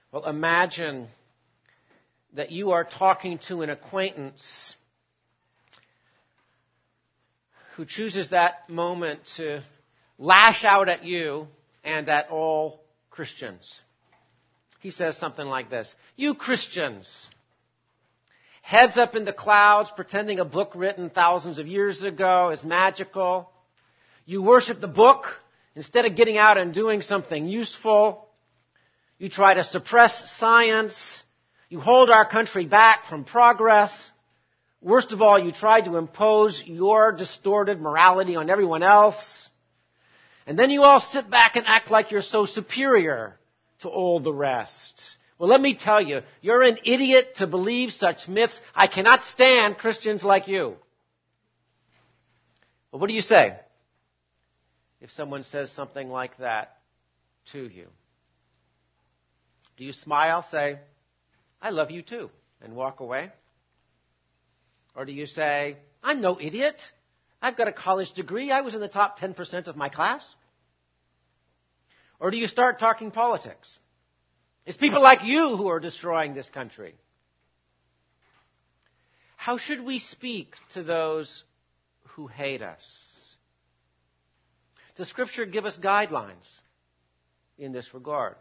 Well, imagine that you are talking to an acquaintance who chooses that moment to lash out at you and at all Christians. He says something like this: "You Christians, heads up in the clouds, pretending a book written thousands of years ago is magical. You worship the book instead of getting out and doing something useful. You try to suppress science. You hold our country back from progress. Worst of all, you try to impose your distorted morality on everyone else. And then you all sit back and act like you're so superior to all the rest. Well, let me tell you, you're an idiot to believe such myths. I cannot stand Christians like you." But what do you say if someone says something like that to you? Do you smile, say, "I love you too," and walk away? Or do you say, "I'm no idiot. I've got a college degree. I was in the top 10% of my class"? Or do you start talking politics? It's people like you who are destroying this country. How should we speak to those who hate us? Does Scripture give us guidelines in this regard?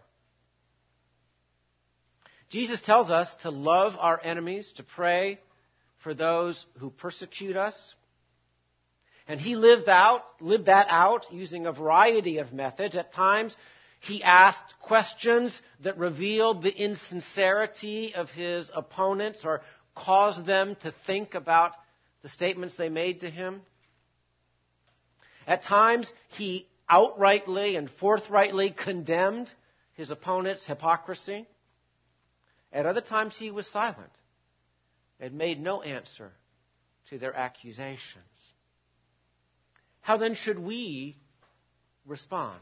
Jesus tells us to love our enemies, to pray for those who persecute us. And he lived that out using a variety of methods. At times, he asked questions that revealed the insincerity of his opponents or caused them to think about the statements they made to him. At times, he outrightly and forthrightly condemned his opponent's hypocrisy. At other times, he was silent and made no answer to their accusations. How then should we respond?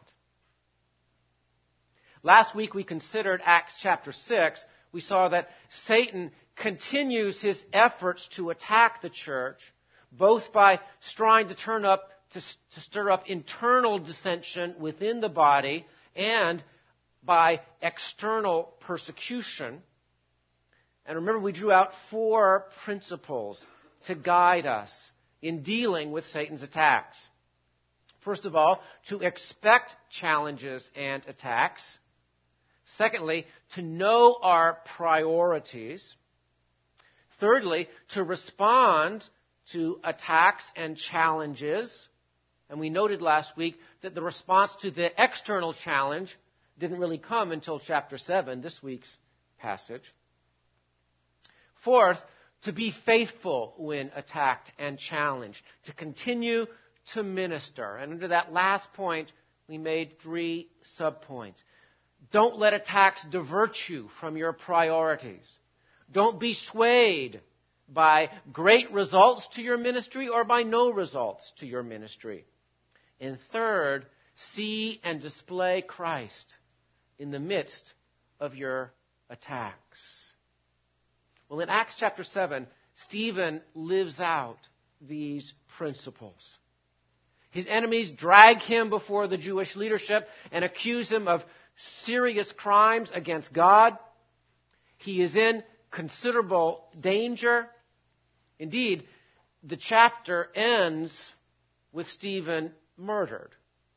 Last week we considered Acts chapter 6. We saw that Satan continues his efforts to attack the church, both by trying to stir up internal dissension within the body and by external persecution. And remember, we drew out 4 principles to guide us in dealing with Satan's attacks. First of all, to expect challenges and attacks. Secondly, to know our priorities. Thirdly, to respond to attacks and challenges. And we noted last week that the response to the external challenge didn't really come until chapter 7, this week's passage. Fourth, to be faithful when attacked and challenged, to continue to minister. And under that last point, we made 3 subpoints. Don't let attacks divert you from your priorities. Don't be swayed by great results to your ministry or by no results to your ministry. And third, see and display Christ in the midst of your attacks. Well, in Acts chapter 7, Stephen lives out these principles. His enemies drag him before the Jewish leadership and accuse him of serious crimes against God. He is in considerable danger. Indeed, the chapter ends with Stephen murdered.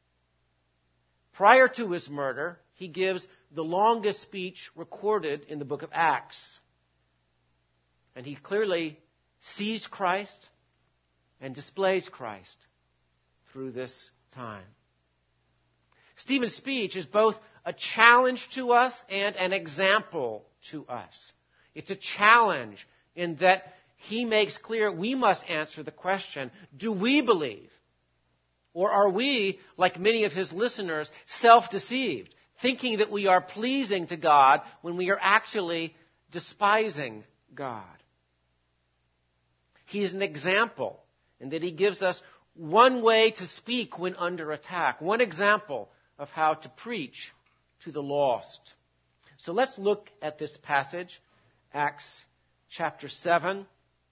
Prior to his murder, he gives the longest speech recorded in the book of Acts. And he clearly sees Christ and displays Christ through this time. Stephen's speech is both a challenge to us and an example to us. It's a challenge in that he makes clear we must answer the question, do we believe? Or are we, like many of his listeners, self-deceived, thinking that we are pleasing to God when we are actually despising God? He is an example in that he gives us one way to speak when under attack, one example of how to preach to the lost. So let's look at this passage, Acts chapter 7.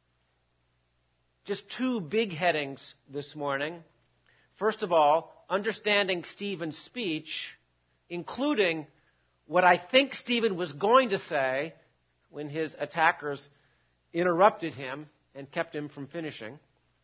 Just 2 big headings this morning. First of all, understanding Stephen's speech, including what I think Stephen was going to say when his attackers interrupted him and kept him from finishing.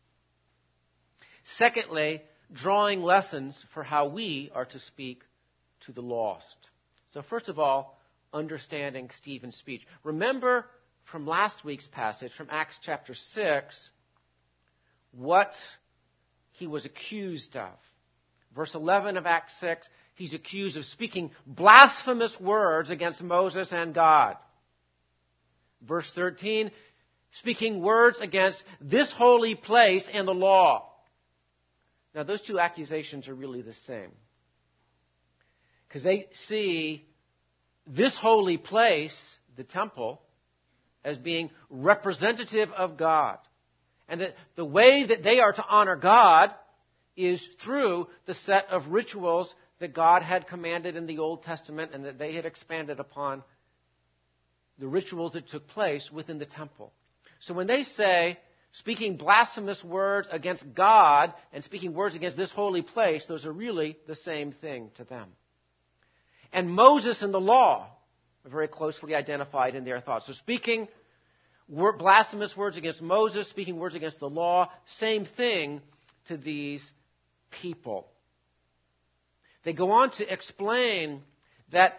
Secondly, drawing lessons for how we are to speak to the lost. So first of all, understanding Stephen's speech. Remember from last week's passage, from Acts chapter 6, what he was accused of. Verse 11 of Acts 6, he's accused of speaking blasphemous words against Moses and God. Verse 13, speaking words against this holy place and the law. Now, those two accusations are really the same. Because they see this holy place, the temple, as being representative of God. And that the way that they are to honor God is through the set of rituals that God had commanded in the Old Testament and that they had expanded upon the rituals that took place within the temple. So when they say, speaking blasphemous words against God and speaking words against this holy place, those are really the same thing to them. And Moses and the law are very closely identified in their thoughts. So speaking blasphemous words against Moses, speaking words against the law, same thing to these people. They go on to explain that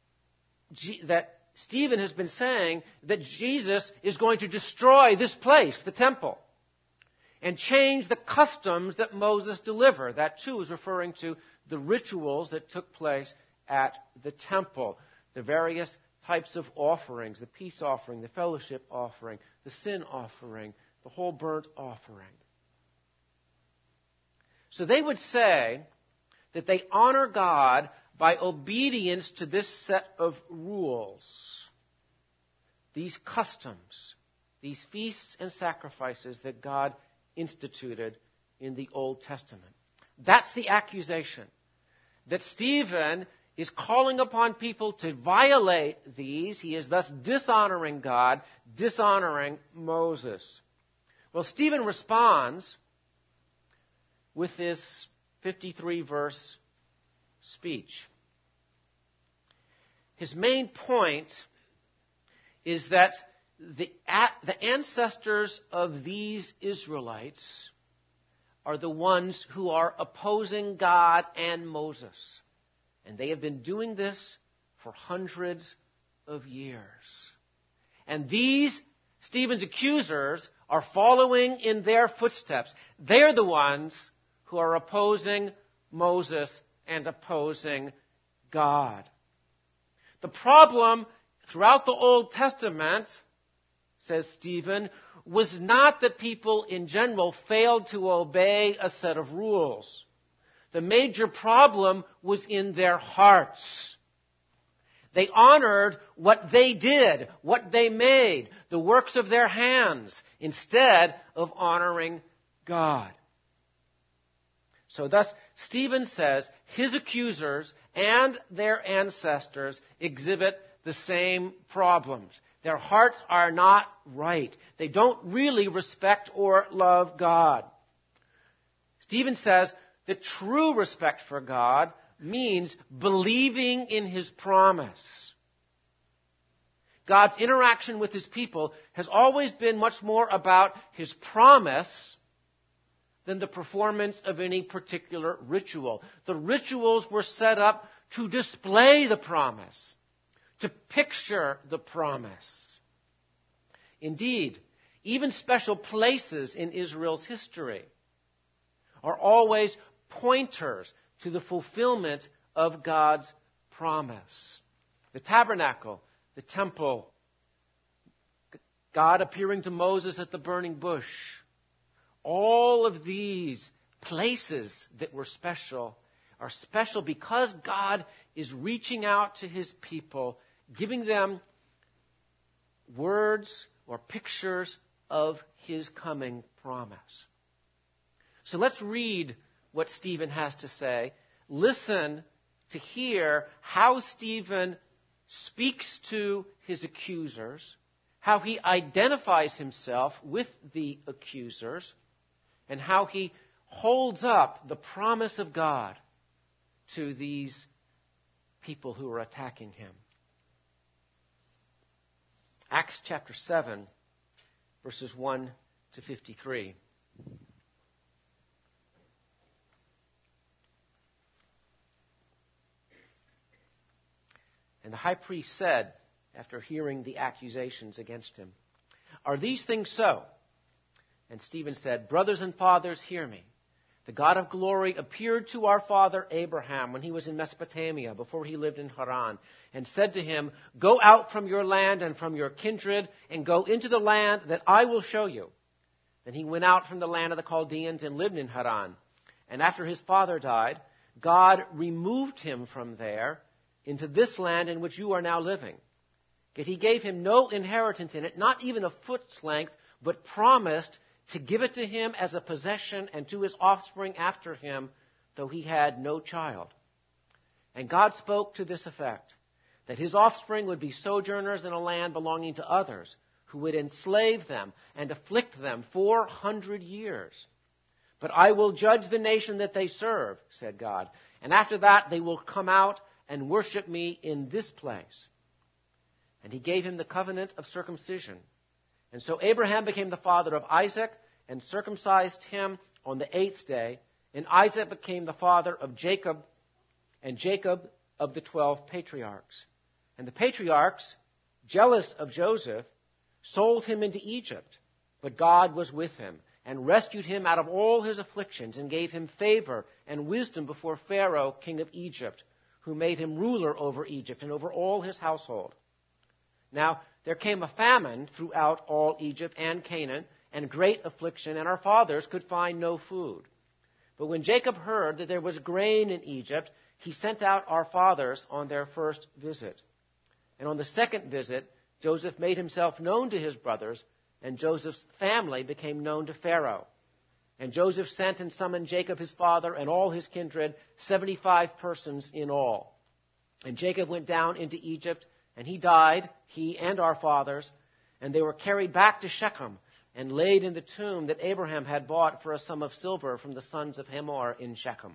Stephen has been saying that Jesus is going to destroy this place, the temple, and change the customs that Moses delivered. That too is referring to the rituals that took place at the temple, the various types of offerings, the peace offering, the fellowship offering, the sin offering, the whole burnt offering. So they would say that they honor God by obedience to this set of rules, these customs, these feasts and sacrifices that God instituted in the Old Testament. That's the accusation, that Stephen is calling upon people to violate these. He is thus dishonoring God, dishonoring Moses. Well, Stephen responds with this 53-verse speech. His main point is that the ancestors of these Israelites are the ones who are opposing God and Moses. And they have been doing this for hundreds of years. And these, Stephen's accusers, are following in their footsteps. They're the ones who are opposing Moses and opposing God. The problem throughout the Old Testament, says Stephen, was not that people in general failed to obey a set of rules. The major problem was in their hearts. They honored what they did, what they made, the works of their hands, instead of honoring God. So thus, Stephen says his accusers and their ancestors exhibit the same problems. Their hearts are not right. They don't really respect or love God. Stephen says that true respect for God means believing in His promise. God's interaction with His people has always been much more about His promise than the performance of any particular ritual. The rituals were set up to display the promise, to picture the promise. Indeed, even special places in Israel's history are always pointers to the fulfillment of God's promise. The tabernacle, the temple, God appearing to Moses at the burning bush. All of these places that were special are special because God is reaching out to His people, giving them words or pictures of His coming promise. So let's read what Stephen has to say. Listen to hear how Stephen speaks to his accusers, how he identifies himself with the accusers, and how he holds up the promise of God to these people who were attacking him. Acts chapter 7, verses 1 to 53. And the high priest said, after hearing the accusations against him, "Are these things so?" And Stephen said, "Brothers and fathers, hear me. The God of glory appeared to our father Abraham when he was in Mesopotamia, before he lived in Haran, and said to him, 'Go out from your land and from your kindred, and go into the land that I will show you.' Then he went out from the land of the Chaldeans and lived in Haran. And after his father died, God removed him from there into this land in which you are now living. Yet he gave him no inheritance in it, not even a foot's length, but promised to give it to him as a possession and to his offspring after him, though he had no child. And God spoke to this effect, that his offspring would be sojourners in a land belonging to others, who would enslave them and afflict them 400 years. But I will judge the nation that they serve, said God, and after that they will come out and worship me in this place." And he gave him the covenant of circumcision. And so Abraham became the father of Isaac and circumcised him on the 8th day. And Isaac became the father of Jacob, and Jacob of the 12 patriarchs. And the patriarchs, jealous of Joseph, sold him into Egypt. But God was with him and rescued him out of all his afflictions and gave him favor and wisdom before Pharaoh, king of Egypt, who made him ruler over Egypt and over all his household. Now, there came a famine throughout all Egypt and Canaan, and great affliction, and our fathers could find no food. But when Jacob heard that there was grain in Egypt, he sent out our fathers on their first visit. And on the second visit, Joseph made himself known to his brothers, and Joseph's family became known to Pharaoh. And Joseph sent and summoned Jacob his father and all his kindred, 75 persons in all. And Jacob went down into Egypt, and he died, he and our fathers, and they were carried back to Shechem and laid in the tomb that Abraham had bought for a sum of silver from the sons of Hamor in Shechem.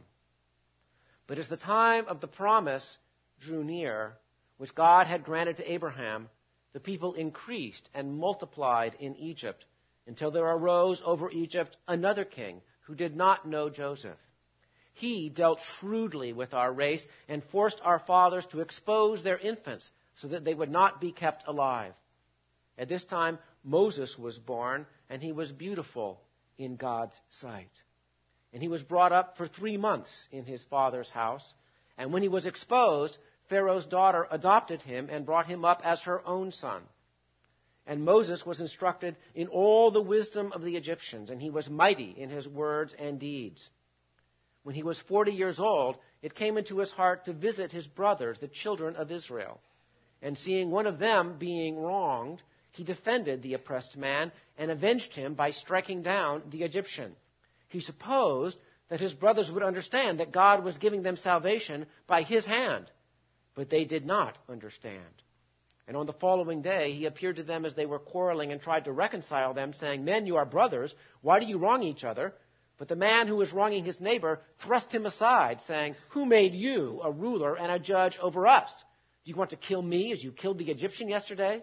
But as the time of the promise drew near, which God had granted to Abraham, the people increased and multiplied in Egypt, until there arose over Egypt another king who did not know Joseph. He dealt shrewdly with our race and forced our fathers to expose their infants so that they would not be kept alive. At this time, Moses was born, and he was beautiful in God's sight. And he was brought up for 3 months in his father's house. And when he was exposed, Pharaoh's daughter adopted him and brought him up as her own son. And Moses was instructed in all the wisdom of the Egyptians, and he was mighty in his words and deeds. When he was 40 years old, it came into his heart to visit his brothers, the children of Israel. And seeing one of them being wronged, he defended the oppressed man and avenged him by striking down the Egyptian. He supposed that his brothers would understand that God was giving them salvation by his hand, but they did not understand. And on the following day, he appeared to them as they were quarreling and tried to reconcile them, saying, "Men, you are brothers. Why do you wrong each other?" But the man who was wronging his neighbor thrust him aside, saying, "Who made you a ruler and a judge over us? Do you want to kill me as you killed the Egyptian yesterday?"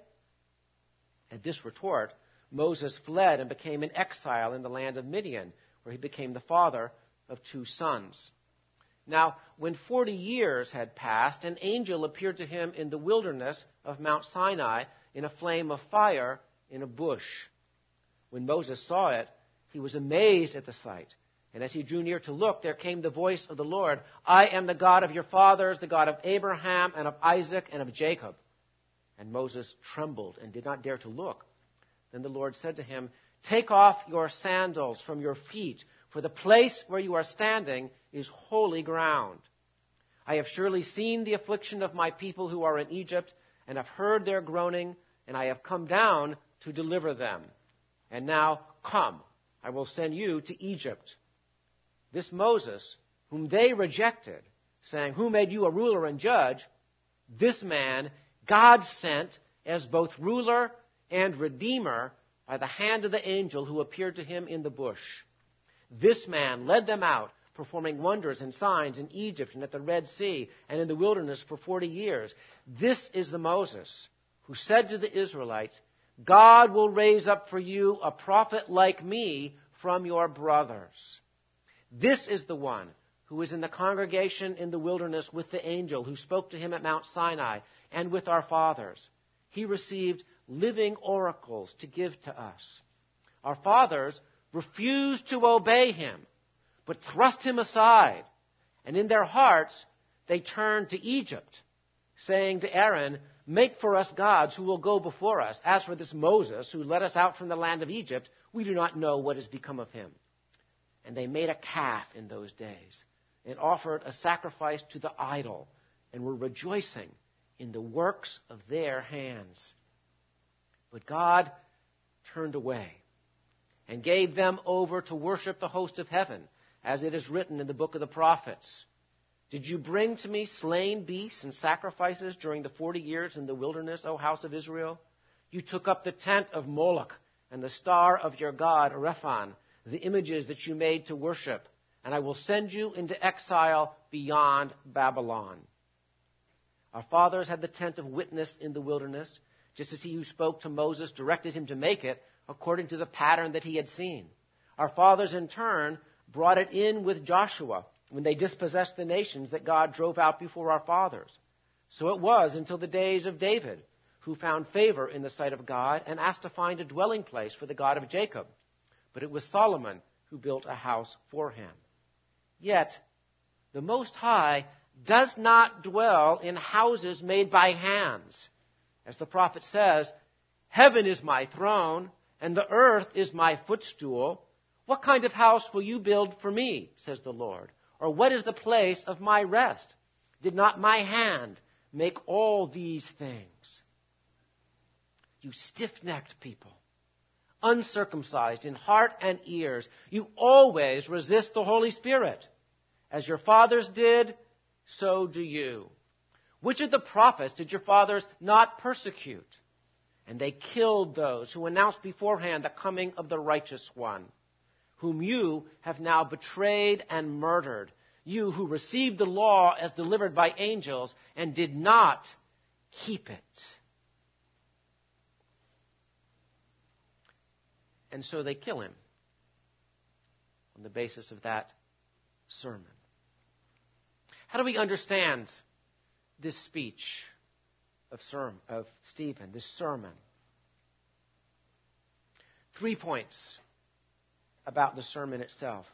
At this retort, Moses fled and became an exile in the land of Midian, where he became the father of 2 sons. Now, when 40 years had passed, an angel appeared to him in the wilderness of Mount Sinai in a flame of fire in a bush. When Moses saw it, he was amazed at the sight. And as he drew near to look, there came the voice of the Lord, "I am the God of your fathers, the God of Abraham and of Isaac and of Jacob." And Moses trembled and did not dare to look. Then the Lord said to him, "Take off your sandals from your feet, for the place where you are standing is holy ground. I have surely seen the affliction of my people who are in Egypt, and have heard their groaning, and I have come down to deliver them. And now, come, I will send you to Egypt." This Moses, whom they rejected, saying, "Who made you a ruler and judge?" this man God sent as both ruler and redeemer by the hand of the angel who appeared to him in the bush. This man led them out performing wonders and signs in Egypt and at the Red Sea and in the wilderness for 40 years. This is the Moses who said to the Israelites, God will raise up for you a prophet like me from your brothers. This is the one who was in the congregation in the wilderness with the angel who spoke to him at Mount Sinai and with our fathers. He received living oracles to give to us. Our fathers refused to obey him, but thrust him aside. And in their hearts, they turned to Egypt, saying to Aaron, make for us gods who will go before us. As for this Moses, who led us out from the land of Egypt, we do not know what has become of him. And they made a calf in those days and offered a sacrifice to the idol and were rejoicing in the works of their hands. But God turned away and gave them over to worship the host of heaven, as it is written in the book of the prophets. Did you bring to me slain beasts and sacrifices during the 40 years in the wilderness, O house of Israel? You took up the tent of Moloch and the star of your god, Rephan, the images that you made to worship, and I will send you into exile beyond Babylon. Our fathers had the tent of witness in the wilderness, just as he who spoke to Moses directed him to make it, according to the pattern that he had seen. Our fathers, in turn, brought it in with Joshua when they dispossessed the nations that God drove out before our fathers. So it was until the days of David, who found favor in the sight of God and asked to find a dwelling place for the God of Jacob. But it was Solomon who built a house for him. Yet, the Most High does not dwell in houses made by hands. As the prophet says, heaven is my throne, and the earth is my footstool. What kind of house will you build for me, says the Lord? Or what is the place of my rest? Did not my hand make all these things? You stiff-necked people, uncircumcised in heart and ears, you always resist the Holy Spirit. As your fathers did, so do you. Which of the prophets did your fathers not persecute? And they killed those who announced beforehand the coming of the righteous one, whom you have now betrayed and murdered, you who received the law as delivered by angels and did not keep it. And so they kill him on the basis of that sermon. How do we understand this speech of Stephen, this sermon? 3 points about the sermon itself.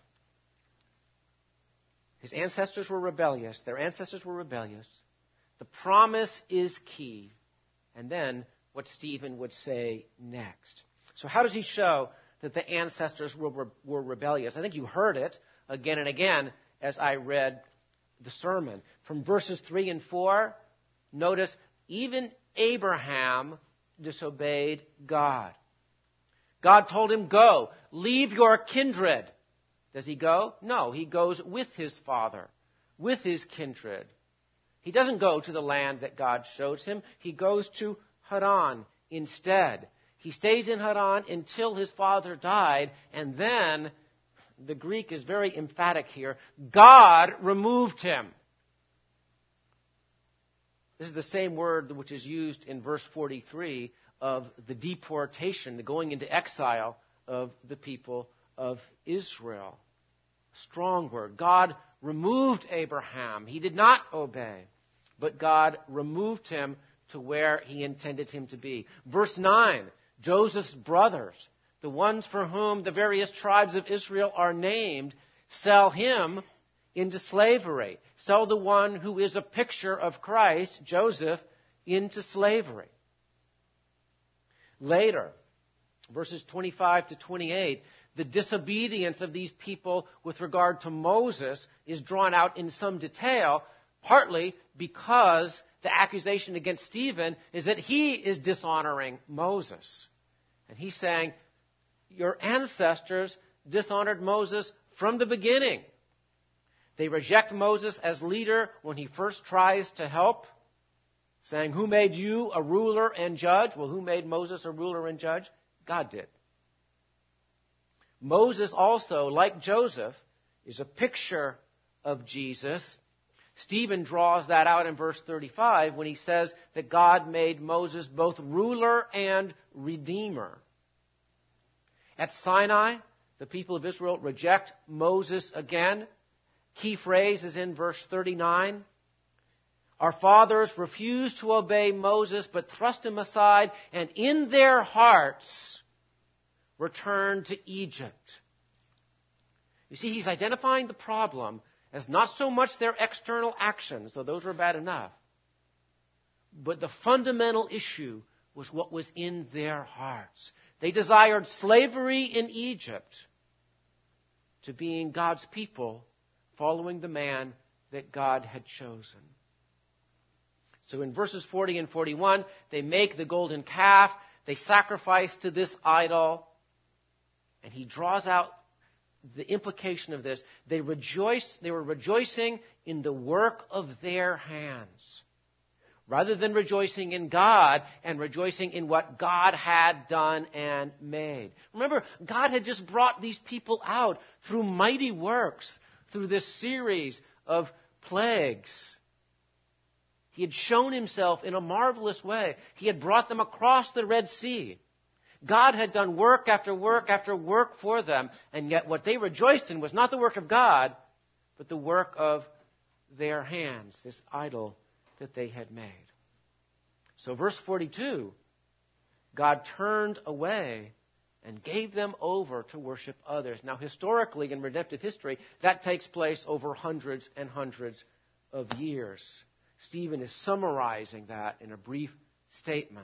His ancestors were rebellious. Their ancestors were rebellious. The promise is key. And then what Stephen would say next. So how does he show that the ancestors were rebellious? I think you heard it again and again as I read the sermon. From verses 3 and 4, notice even Abraham disobeyed God. God told him, go, leave your kindred. Does he go? No, he goes with his father, with his kindred. He doesn't go to the land that God shows him. He goes to Haran instead. He stays in Haran until his father died, and then, the Greek is very emphatic here, God removed him. This is the same word which is used in verse 43 of the deportation, the going into exile of the people of Israel. Strong word. God removed Abraham. He did not obey, but God removed him to where he intended him to be. Verse 9, Joseph's brothers, the ones for whom the various tribes of Israel are named, sell him into slavery. Sell the one who is a picture of Christ, Joseph, into slavery. Later, verses 25 to 28, the disobedience of these people with regard to Moses is drawn out in some detail, partly because the accusation against Stephen is that he is dishonoring Moses. And he's saying, your ancestors dishonored Moses from the beginning. They reject Moses as leader when he first tries to help, saying, who made you a ruler and judge? Well, who made Moses a ruler and judge? God did. Moses also, like Joseph, is a picture of Jesus. Stephen draws that out in verse 35 when he says that God made Moses both ruler and redeemer. At Sinai, the people of Israel reject Moses again. Key phrase is in verse 39. Our fathers refused to obey Moses, but thrust him aside, and in their hearts returned to Egypt. You see, he's identifying the problem as not so much their external actions, though those were bad enough, but the fundamental issue was what was in their hearts. They desired slavery in Egypt to being God's people, following the man that God had chosen. So in verses 40 and 41, they make the golden calf, they sacrifice to this idol, and he draws out the implication of this. They were rejoicing in the work of their hands, rather than rejoicing in God and rejoicing in what God had done and made. Remember, God had just brought these people out through mighty works, through this series of plagues. He had shown himself in a marvelous way. He had brought them across the Red Sea. God had done work after work after work for them, and yet what they rejoiced in was not the work of God, but the work of their hands, this idol that they had made. So verse 42, God turned away and gave them over to worship others. Now, historically, in redemptive history, that takes place over hundreds and hundreds of years. Stephen is summarizing that in a brief statement.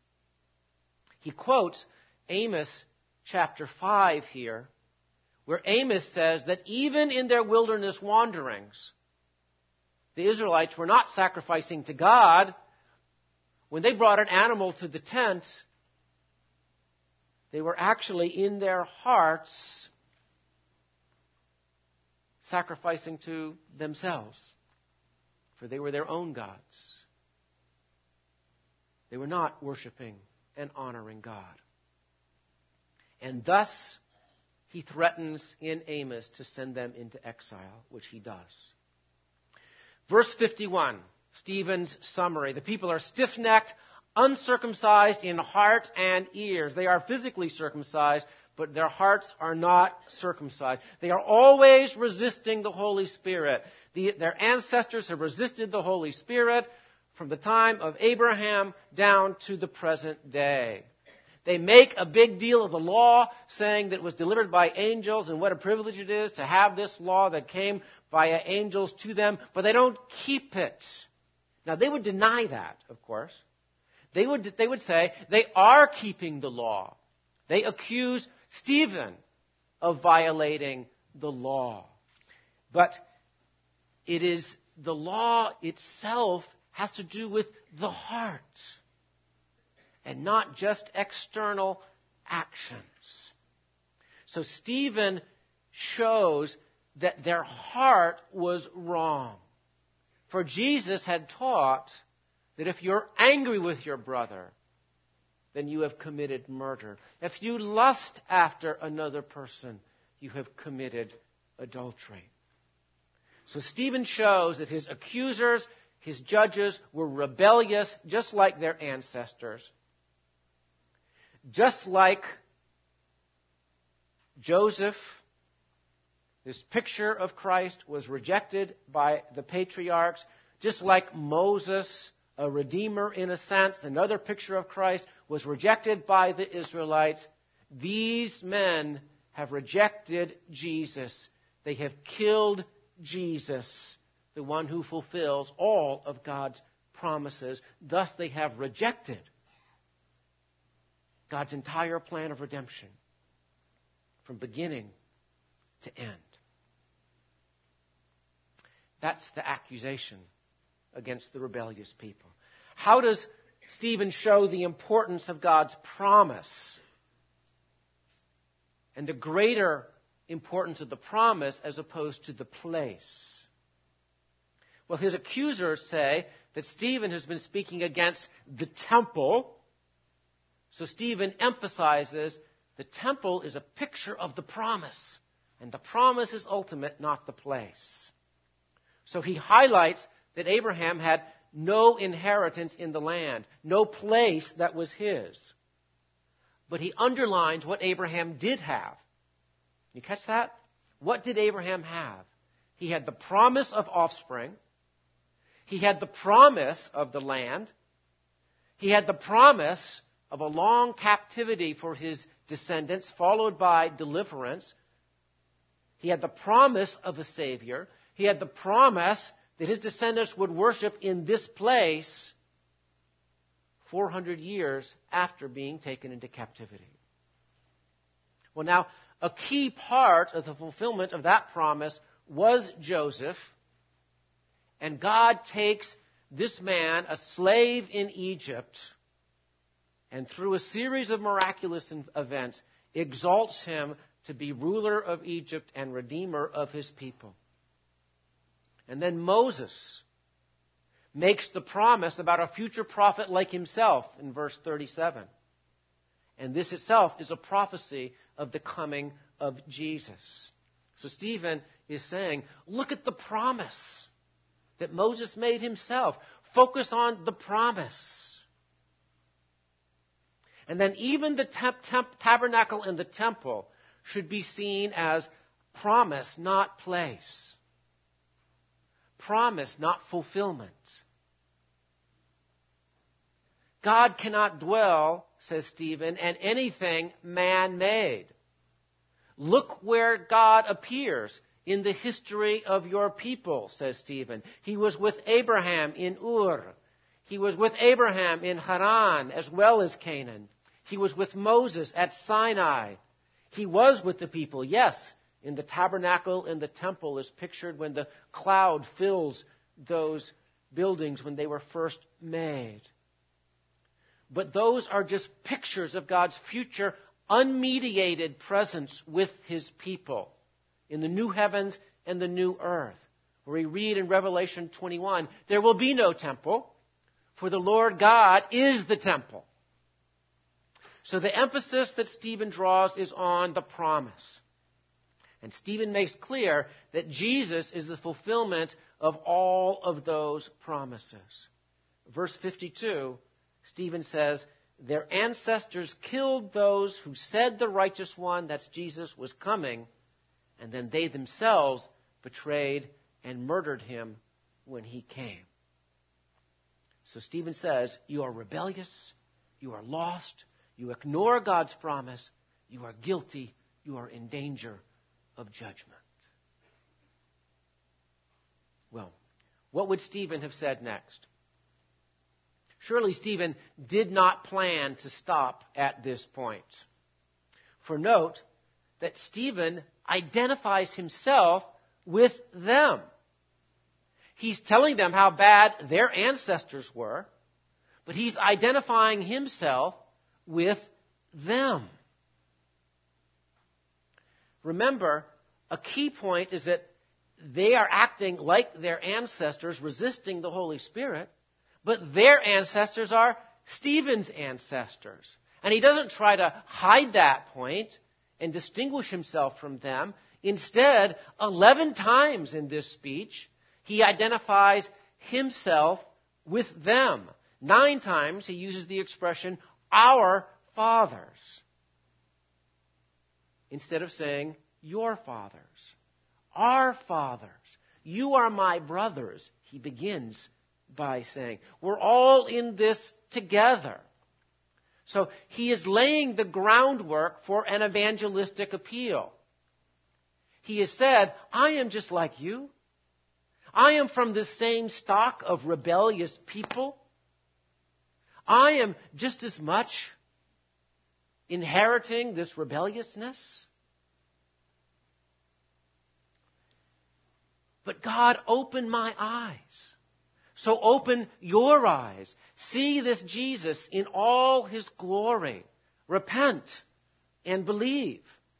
He quotes Amos chapter 5 here, where Amos says that even in their wilderness wanderings, the Israelites were not sacrificing to God. When they brought an animal to the tent, they were actually in their hearts sacrificing to themselves, for they were their own gods. They were not worshiping and honoring God. And thus, he threatens in Amos to send them into exile, which he does. Verse 51, Stephen's summary. The people are stiff-necked, uncircumcised in heart and ears. They are physically circumcised, but their hearts are not circumcised. They are always resisting the Holy Spirit. Their ancestors have resisted the Holy Spirit from the time of Abraham down to the present day. They make a big deal of the law, saying that it was delivered by angels, and what a privilege it is to have this law that came via angels to them, but they don't keep it. Now, they would deny that, of course. They would say they are keeping the law. They accuse Stephen of violating the law. But it is the law itself has to do with the heart and not just external actions. So Stephen shows that their heart was wrong. For Jesus had taught that if you're angry with your brother, then you have committed murder. If you lust after another person, you have committed adultery. So Stephen shows that his accusers, his judges, were rebellious, just like their ancestors. Just like Joseph, this picture of Christ was rejected by the patriarchs, just like Moses, a redeemer in a sense, another picture of Christ, was rejected by the Israelites. These men have rejected Jesus. They have killed Jesus, the one who fulfills all of God's promises. Thus, they have rejected God's entire plan of redemption from beginning to end. That's the accusation against the rebellious people. How does Stephen show the importance of God's promise and the greater importance of the promise as opposed to the place? Well, his accusers say that Stephen has been speaking against the temple. So Stephen emphasizes the temple is a picture of the promise. And the promise is ultimate, not the place. So he highlights that Abraham had no inheritance in the land, no place that was his. But he underlines what Abraham did have. You catch that? What did Abraham have? He had the promise of offspring. He had the promise of the land. He had the promise of a long captivity for his descendants, followed by deliverance. He had the promise of a Savior. He had the promise that his descendants would worship in this place 400 years after being taken into captivity. Well, now, a key part of the fulfillment of that promise was Joseph. And God takes this man, a slave in Egypt, and through a series of miraculous events, exalts him to be ruler of Egypt and redeemer of his people. And then Moses makes the promise about a future prophet like himself in verse 37. And this itself is a prophecy of the coming of Jesus. So Stephen is saying, look at the promise that Moses made himself. Focus on the promise. And then even the tabernacle and the temple should be seen as promise, not place. Promise, not fulfillment. God cannot dwell, says Stephen, in anything man-made. Look where God appears in the history of your people, says Stephen. He was with Abraham in Ur. He was with Abraham in Haran as well as Canaan. He was with Moses at Sinai. He was with the people, yes, in the tabernacle and the temple is pictured when the cloud fills those buildings when they were first made. But those are just pictures of God's future unmediated presence with his people in the new heavens and the new earth. Where we read in Revelation 21, there will be no temple, for the Lord God is the temple. So the emphasis that Stephen draws is on the promise. And Stephen makes clear that Jesus is the fulfillment of all of those promises. Verse 52, Stephen says, their ancestors killed those who said the righteous one, that's Jesus, was coming, and then they themselves betrayed and murdered him when he came. So Stephen says, you are rebellious, you are lost, you ignore God's promise, you are guilty, you are in danger of judgment. Well, what would Stephen have said next? Surely Stephen did not plan to stop at this point. For note that Stephen identifies himself with them. He's telling them how bad their ancestors were, but he's identifying himself with them. Remember, a key point is that they are acting like their ancestors, resisting the Holy Spirit, but their ancestors are Stephen's ancestors. And he doesn't try to hide that point and distinguish himself from them. Instead, 11 times in this speech, he identifies himself with them. 9 times he uses the expression, our fathers, instead of saying, your fathers, our fathers, you are my brothers, he begins by saying. We're all in this together. So he is laying the groundwork for an evangelistic appeal. He has said, I am just like you. I am from the same stock of rebellious people. I am just as much inheriting this rebelliousness. But God, open my eyes. So open your eyes. See this Jesus in all his glory. Repent and believe.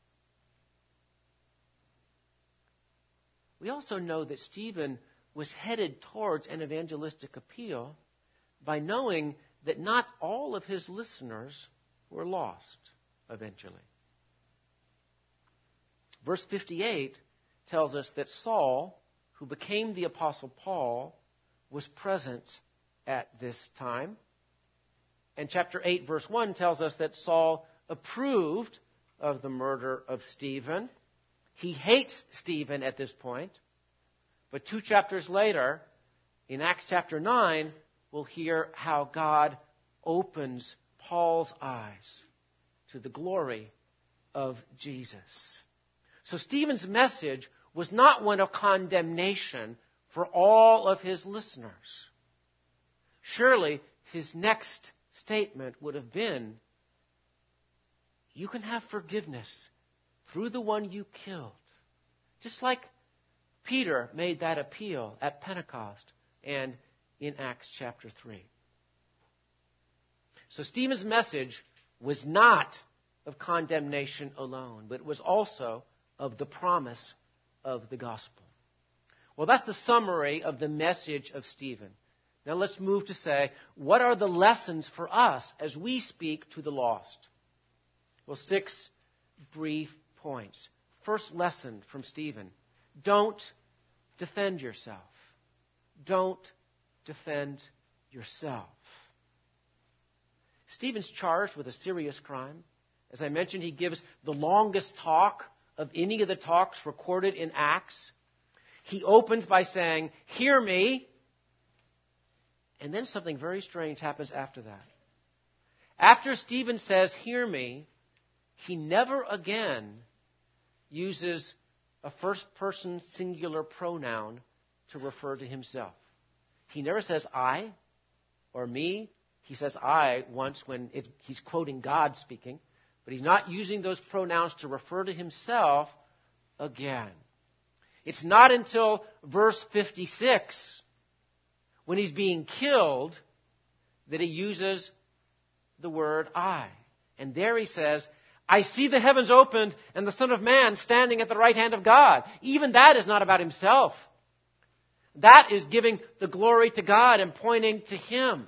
We also know that Stephen was headed towards an evangelistic appeal by knowing that not all of his listeners were lost eventually. Verse 58 tells us that Saul, who became the Apostle Paul, was present at this time. And chapter 8, verse 1 tells us that Saul approved of the murder of Stephen. He hates Stephen at this point. But 2 chapters later, in Acts chapter 9, we'll hear how God opens Paul's eyes to the glory of Jesus. So Stephen's message was not one of condemnation for all of his listeners. Surely his next statement would have been, you can have forgiveness through the one you killed. Just like Peter made that appeal at Pentecost and in Acts chapter 3. So Stephen's message was not of condemnation alone, but it was also of the promise of the gospel. Well, that's the summary of the message of Stephen. Now let's move to say, what are the lessons for us as we speak to the lost? Well, 6 brief points. First lesson from Stephen: don't defend yourself. Don't defend yourself. Stephen's charged with a serious crime. As I mentioned, he gives the longest talk of any of the talks recorded in Acts. He opens by saying, "Hear me." And then something very strange happens after that. After Stephen says, "Hear me," he never again uses a first-person singular pronoun to refer to himself. He never says I or me. He says I once when he's quoting God speaking, but he's not using those pronouns to refer to himself again. It's not until verse 56, when he's being killed, that he uses the word I. And there he says, "I see the heavens opened and the Son of Man standing at the right hand of God." Even that is not about himself. That is giving the glory to God and pointing to Him.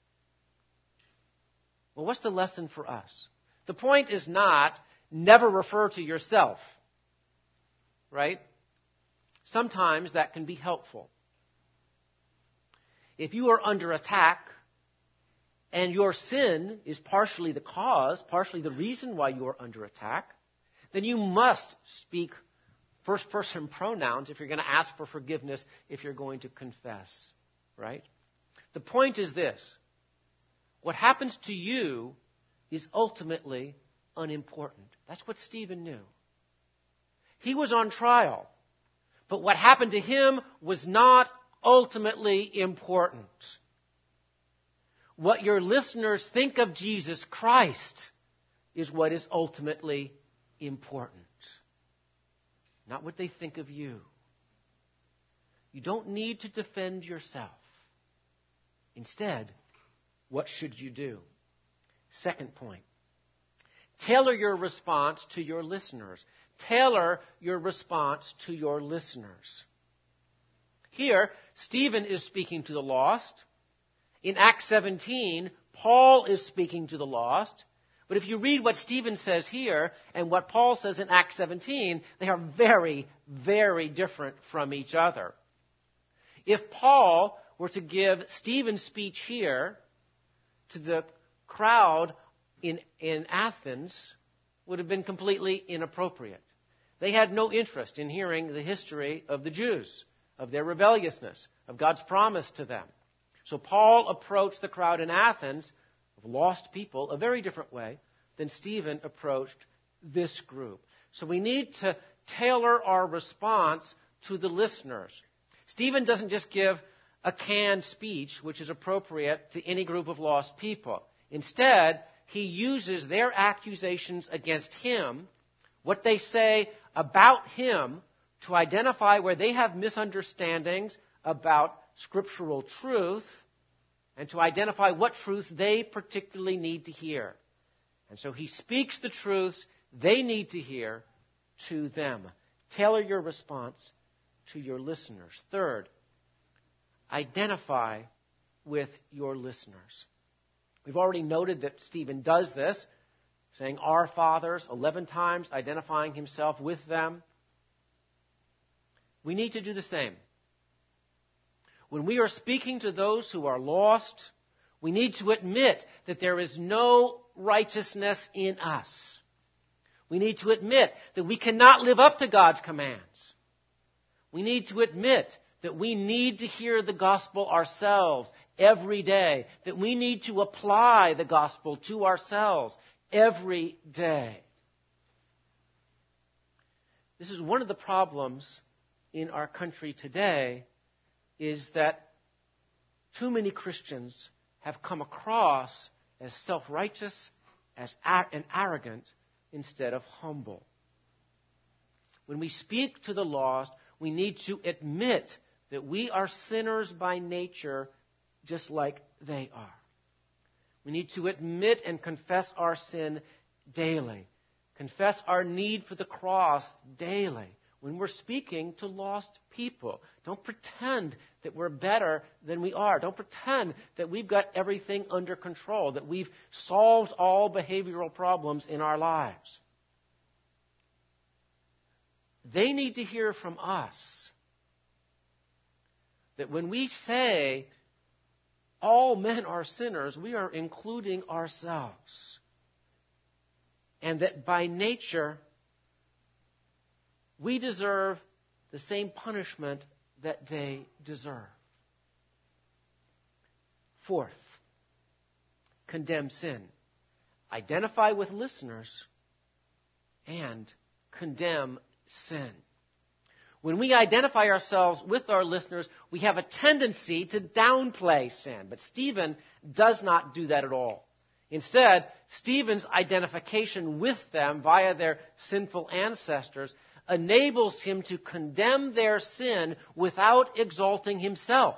Well, what's the lesson for us? The point is not never refer to yourself, right? Sometimes that can be helpful. If you are under attack and your sin is partially the cause, partially the reason why you are under attack, then you must speak first-person pronouns if you're going to ask for forgiveness, if you're going to confess, right? The point is this: what happens to you is ultimately unimportant. That's what Stephen knew. He was on trial, but what happened to him was not ultimately important. What your listeners think of Jesus Christ is what is ultimately important, not what they think of you. You don't need to defend yourself. Instead, what should you do? Second point: tailor your response to your listeners. Tailor your response to your listeners. Here, Stephen is speaking to the lost. In Acts 17, Paul is speaking to the lost. But if you read what Stephen says here and what Paul says in Acts 17, they are very, very different from each other. If Paul were to give Stephen's speech here to the crowd in Athens, would have been completely inappropriate. They had no interest in hearing the history of the Jews, of their rebelliousness, of God's promise to them. So Paul approached the crowd in Athens, of lost people, a very different way than Stephen approached this group. So we need to tailor our response to the listeners. Stephen doesn't just give a canned speech which is appropriate to any group of lost people. Instead, he uses their accusations against him, what they say about him, to identify where they have misunderstandings about scriptural truth and to identify what truth they particularly need to hear. And so he speaks the truths they need to hear to them. Tailor your response to your listeners. Third, identify with your listeners. We've already noted that Stephen does this. saying "Our Fathers" 11 times, identifying himself with them. We need to do the same. When we are speaking to those who are lost, we need to admit that there is no righteousness in us. We need to admit that we cannot live up to God's commands. We need to admit that we need to hear the gospel ourselves every day, that we need to apply the gospel to ourselves every day. This is one of the problems in our country today, is that too many Christians have come across as self-righteous and arrogant instead of humble. When we speak to the lost, we need to admit that we are sinners by nature, just like they are. We need to admit and confess our sin daily. Confess our need for the cross daily. When we're speaking to lost people, don't pretend that we're better than we are. Don't pretend that we've got everything under control, that we've solved all behavioral problems in our lives. They need to hear from us that when we say all men are sinners, we are including ourselves. And that by nature, we deserve the same punishment that they deserve. Fourth, condemn sin. Identify with listeners and condemn sin. When we identify ourselves with our listeners, we have a tendency to downplay sin. But Stephen does not do that at all. Instead, Stephen's identification with them via their sinful ancestors enables him to condemn their sin without exalting himself.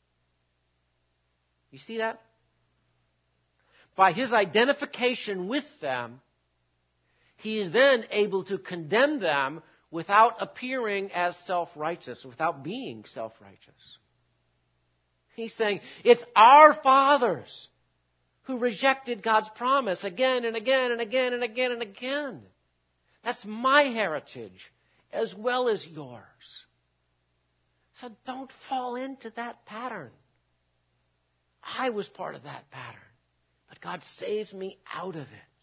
You see that? By his identification with them, he is then able to condemn them without appearing as self-righteous, without being self-righteous. He's saying, it's our fathers who rejected God's promise again and again and again and again and again. That's my heritage as well as yours. So don't fall into that pattern. I was part of that pattern, but God saves me out of it.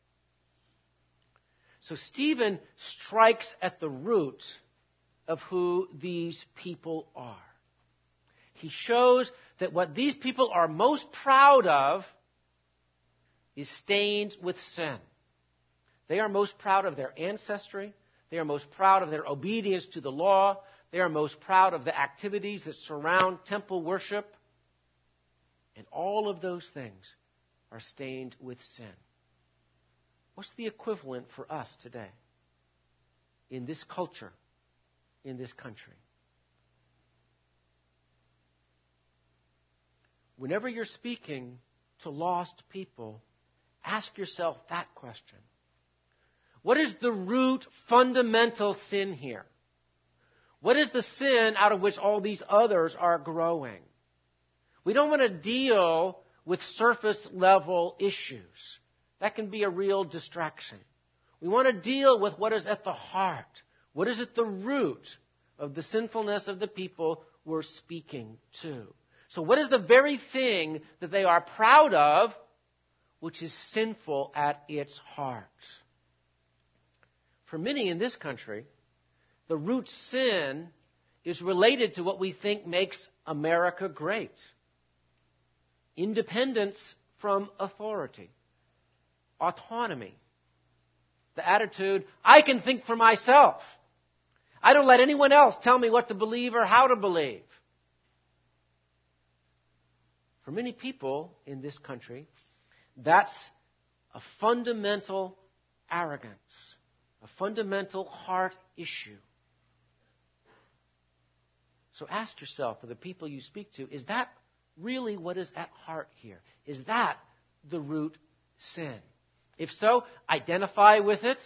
So Stephen strikes at the root of who these people are. He shows that what these people are most proud of is stained with sin. They are most proud of their ancestry. They are most proud of their obedience to the law. They are most proud of the activities that surround temple worship. And all of those things are stained with sin. What's the equivalent for us today in this culture, in this country? Whenever you're speaking to lost people, ask yourself that question. What is the root fundamental sin here? What is the sin out of which all these others are growing? We don't want to deal with surface level issues. That can be a real distraction. We want to deal with what is at the heart. What is at the root of the sinfulness of the people we're speaking to? So what is the very thing that they are proud of, which is sinful at its heart? For many in this country, the root sin is related to what we think makes America great. Independence from authority. Autonomy. The attitude, I can think for myself. I don't let anyone else tell me what to believe or how to believe. For many people in this country, that's a fundamental arrogance, a fundamental heart issue. So ask yourself, for the people you speak to, is that really what is at heart here? Is that the root sin? If so, identify with it.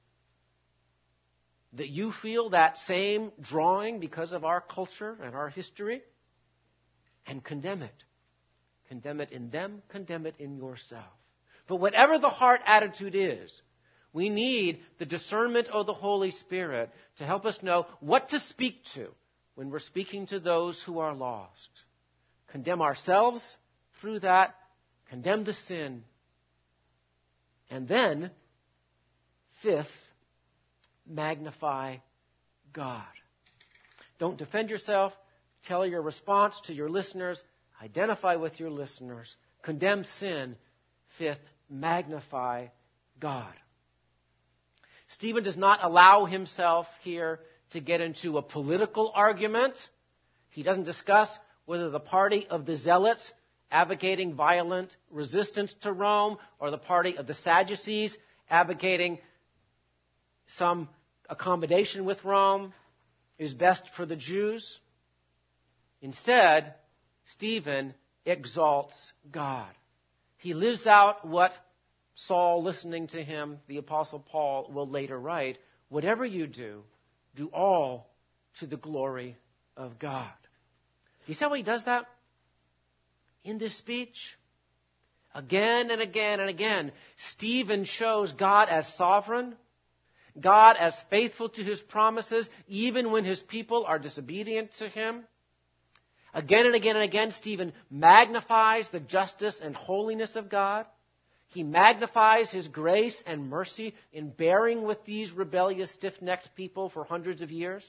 That you feel that same drawing because of our culture and our history. And condemn it. Condemn it in them, condemn it in yourself. But whatever the heart attitude is, we need the discernment of the Holy Spirit to help us know what to speak to when we're speaking to those who are lost. Condemn ourselves through that, condemn the sin. And then, fifth, magnify God. Don't defend yourself. Tell your response to your listeners. Identify with your listeners. Condemn sin. Fifth, magnify God. Stephen does not allow himself here to get into a political argument. He doesn't discuss whether the party of the Zealots advocating violent resistance to Rome or the party of the Sadducees advocating some accommodation with Rome is best for the Jews. Instead, Stephen exalts God. He lives out what Saul, listening to him, the Apostle Paul, will later write, whatever you do, do all to the glory of God. Do you see how he does that? In this speech, again and again and again, Stephen shows God as sovereign, God as faithful to his promises, even when his people are disobedient to him. Again and again and again, Stephen magnifies the justice and holiness of God. He magnifies his grace and mercy in bearing with these rebellious, stiff-necked people for hundreds of years.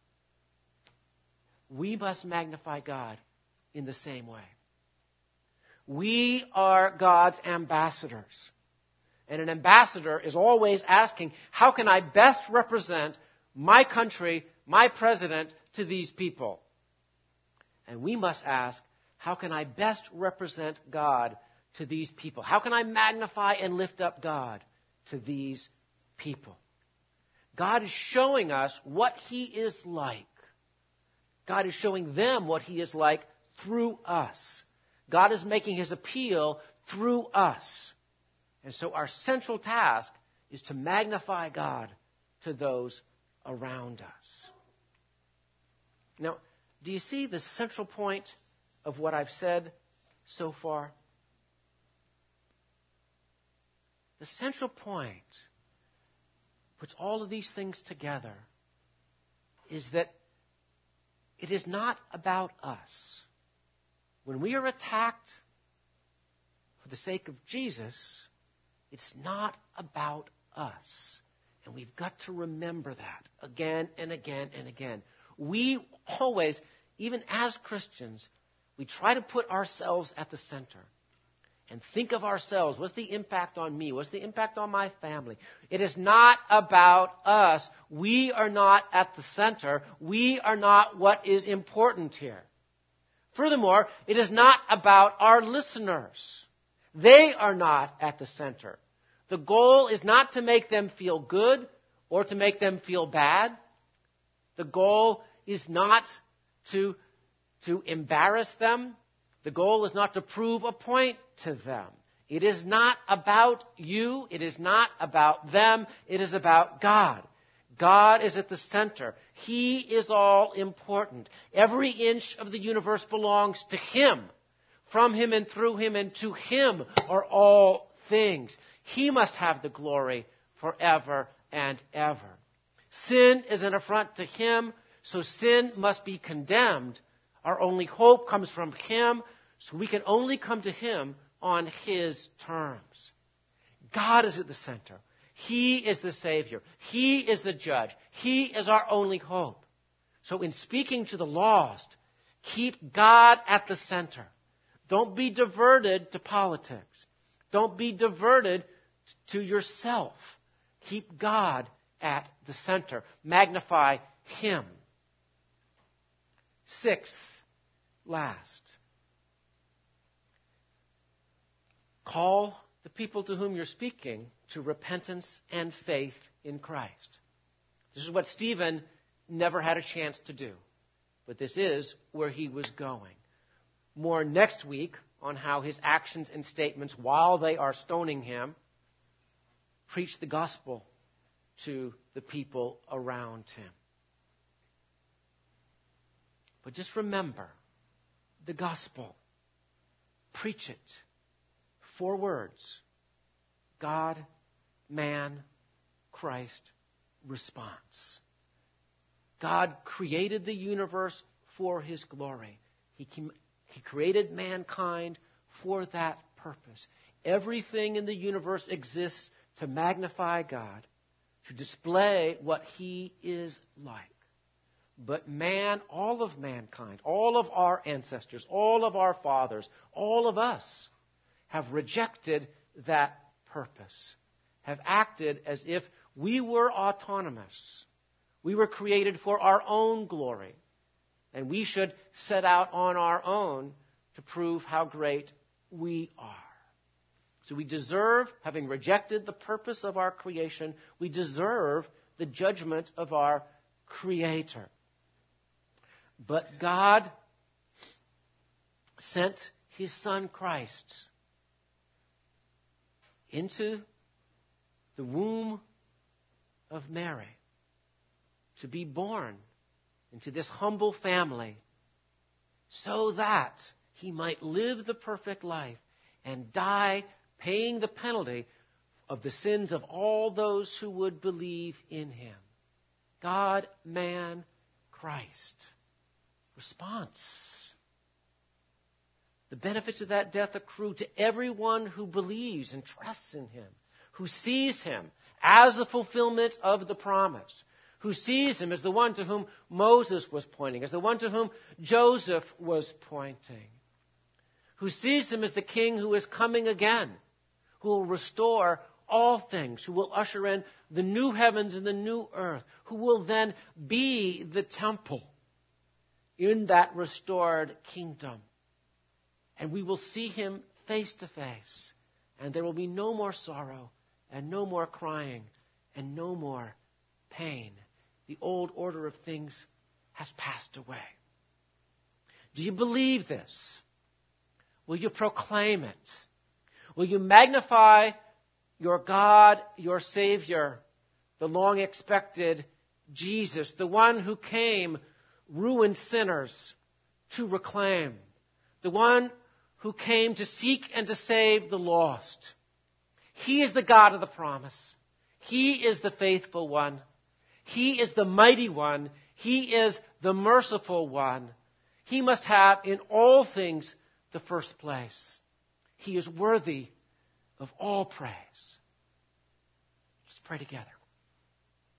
We must magnify God in the same way. We are God's ambassadors. And an ambassador is always asking, how can I best represent my country, my president, to these people? And we must ask, how can I best represent God to these people? How can I magnify and lift up God to these people? God is showing us what He is like. God is showing them what He is like through us. God is making His appeal through us. And so our central task is to magnify God to those around us. Now, do you see the central point of what I've said so far? The central point, puts all of these things together, is that it is not about us. When we are attacked for the sake of Jesus, it's not about us. And we've got to remember that again and again and again. We always, even as Christians, we try to put ourselves at the center and think of ourselves. What's the impact on me? What's the impact on my family? It is not about us. We are not at the center. We are not what is important here. Furthermore, it is not about our listeners. They are not at the center. The goal is not to make them feel good or to make them feel bad. The goal is not to embarrass them. The goal is not to prove a point to them. It is not about you. It is not about them. It is about God. God is at the center. He is all important. Every inch of the universe belongs to Him. From Him and through Him and to Him are all things. He must have the glory forever and ever. Sin is an affront to Him, so sin must be condemned. Our only hope comes from Him, so we can only come to Him on His terms. God is at the center. He is the Savior. He is the Judge. He is our only hope. So in speaking to the lost, keep God at the center. Don't be diverted to politics. Don't be diverted to yourself. Keep God at the center. Magnify Him. Sixth, last. Call the people to whom you're speaking to repentance and faith in Christ. This is what Stephen never had a chance to do. But this is where he was going. More next week on how his actions and statements, while they are stoning him, preach the gospel to the people around him. But just remember the gospel. Preach it. 4 words. God, man, Christ response. God created the universe for His glory. He created mankind for that purpose. Everything in the universe exists to magnify God, to display what He is like. But man, all of mankind, all of our ancestors, all of our fathers, all of us have rejected that purpose, have acted as if we were autonomous. We were created for our own glory, and we should set out on our own to prove how great we are. So we deserve, having rejected the purpose of our creation, we deserve the judgment of our Creator. But God sent His Son Christ into the womb of Mary to be born into this humble family so that He might live the perfect life and die paying the penalty of the sins of all those who would believe in Him. God, man, Christ. Response. The benefits of that death accrue to everyone who believes and trusts in Him, who sees Him as the fulfillment of the promise, who sees Him as the one to whom Moses was pointing, as the one to whom Joseph was pointing, who sees Him as the King who is coming again, who will restore all things, who will usher in the new heavens and the new earth, who will then be the temple in that restored kingdom. And we will see Him face to face. And there will be no more sorrow and no more crying and no more pain. The old order of things has passed away. Do you believe this? Will you proclaim it? Will you magnify your God, your Savior, the long-expected Jesus, the one who came ruined sinners to reclaim, the one who came to seek and to save the lost? He is the God of the promise. He is the faithful one. He is the mighty one. He is the merciful one. He must have in all things the first place. He is worthy of all praise. Let's pray together.